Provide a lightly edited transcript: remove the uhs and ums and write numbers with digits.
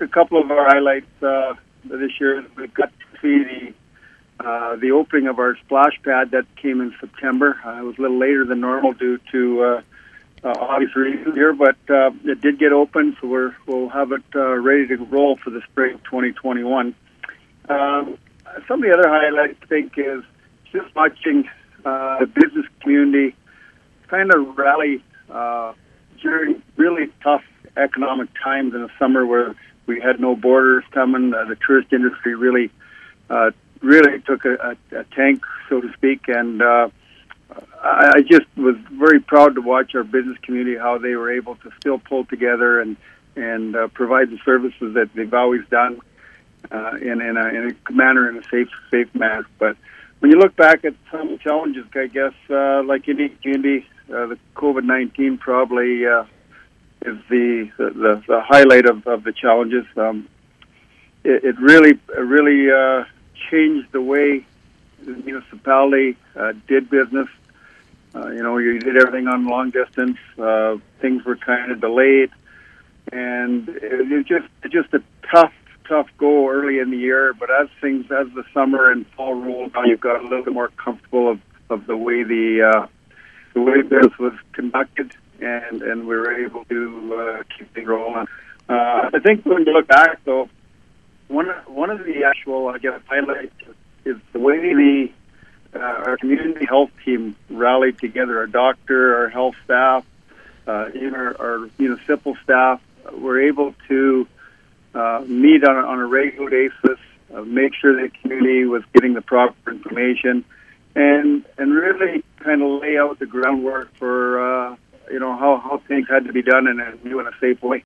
couple of our highlights this year. We've got to see the opening of our splash pad that came in September. It was a little later than normal due to obvious reasons here, but it did get open, so we'll have it ready to roll for the spring of 2021. Some of the other highlights, I think, is just watching the business community kind of rally during really tough economic times in the summer where we had no borders coming. The tourist industry really took a tank, so to speak, and I just was very proud to watch our business community, how they were able to still pull together and provide the services that they've always done in a manner, in a safe manner. But when you look back at some challenges, I guess, like any community, the COVID-19 probably is the highlight of the challenges. It really changed the way the municipality did business. You did everything on long distance. Things were kind of delayed, and it was just a tough go early in the year. But as the summer and fall rolled on, you got a little bit more comfortable of the way the way business was conducted, and we were able to keep things rolling. I think when you look back, though, one of the actual, I guess, highlights is the way our community health team rallied together. Our doctor, our health staff, even our municipal staff were able to meet on a regular basis, make sure the community was getting the proper information, and really kind of lay out the groundwork for how things had to be done and do in a safe way.